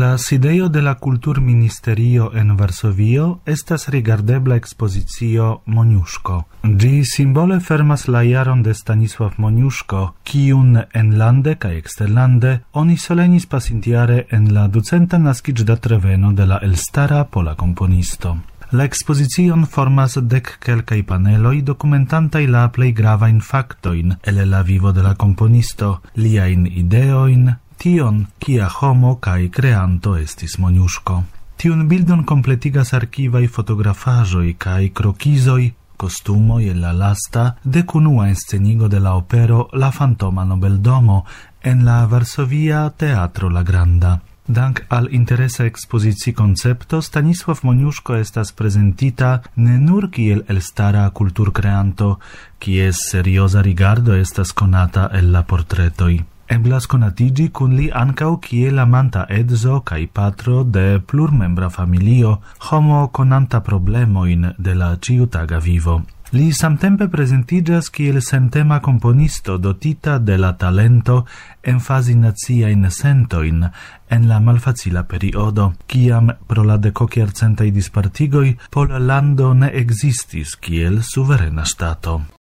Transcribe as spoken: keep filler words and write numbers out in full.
la sidejo de la Kulturministerio en Varsovio estas rigardebla ekspozizio Moniuszko. Ĝi simbole fermas la jaron de Stanisław Moniuszko, kiun enlande kaj eksterlande oni solenis pasintjare en la ducenta naskiĝdatreveno de la elstara pola komponisto. La expozicion formas dek kelkaj paneloj dokumentantaj la plej gravajn faktojn el la vivo de la komponisto, liajn ideojn, tion, kia homo kaj kreanto estis Moniuszko. Tiun bildon kompletigas arkivaj fotografaĵoj kaj krokizoj, kostumoj el la lasta dekunua inscenigo de la opero La Fantoma Nobeldomo en la Varsovia Teatro La Granda. Dank al interesa expozici concepto, Stanisław Moniuszko estas prezentita ne nur kiel elstara kulturkreanto, kies serioza rigardo estas konata el la portretoj. Eblas konatigi kun li ankaŭ kiel amanta edzo kaj patro de plurmembra familio, homo konanta problemojn de la ĉiutaga vivo. Li samtempe prezentiĝas kiel sentema komponisto dotita de la talento emfazi naciajn sentojn en la malfacila periodo, kiam pro la dekokjarcentaj dispartigoj Pollando ne ekzistis kiel suverena ŝtato.